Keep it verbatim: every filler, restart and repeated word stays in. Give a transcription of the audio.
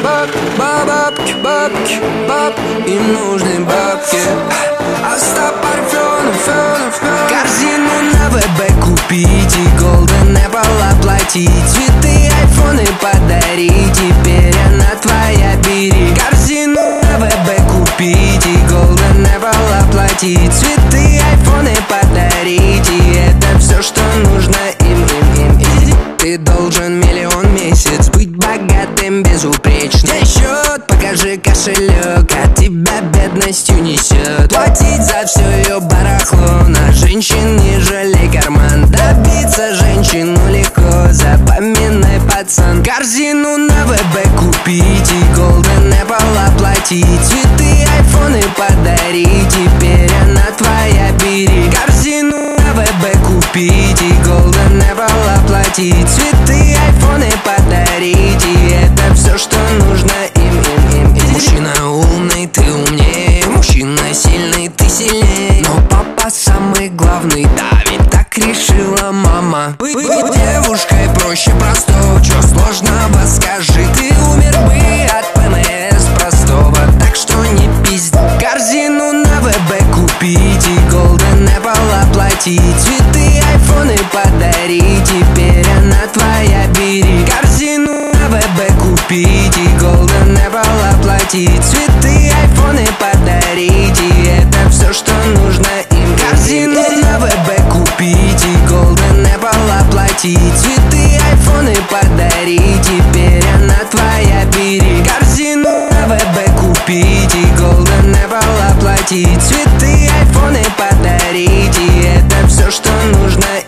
баб, бабки, бабки, баб, им нужны бабки. Остап Парфенов, Фенов, Фенов. Корзину на ВБ купить и Golden Apple оплатить, цветы, айфоны подарить, теперь она твоя, бери. Корзину на ВБ купить и Golden Apple оплатить, цветы, айфоны подарить, и это все, что нужно им, им, им, им. Ты должен миллион месяц быть богатым, безупречным. Дай счет, покажи кошелек, от тебя бедностью несет. Платить за все ее барахло, на женщин не жалей карман. Добиться женщину легко, запоминай, пацан. Корзину на ВБ купить и Golden Apple оплатить, цветы, айфоны подарить, теперь она твоя, бери. Корзину на ВБ купить и Golden Apple оплатить, цветы, айфоны подарить, и это все, что нужно им, им, им, им. Мужчина умный, ты умнее, мужчина сильный, ты сильнее, но папа самый главный, да, ведь так решила мама. Быть девушкой проще простого, чё сложного, скажи. Ты умер бы от ПМС простого, так что не пизди. Корзину на ВБ купить и Golden Apple оплатить, цветы, айфоны подарить, теперь она твоя, бери. Корзину на ВБ купить и Golden Apple оплатить, цветы, айфоны подарить, и это все, что нужно им. Корзину на ВБ купить и Golden Apple оплатить, цветы, айфоны подарить, теперь она твоя, бери. Корзину на ВБ купить и Golden Apple оплатить, цветы, айфоны подарить, и это все, что нужно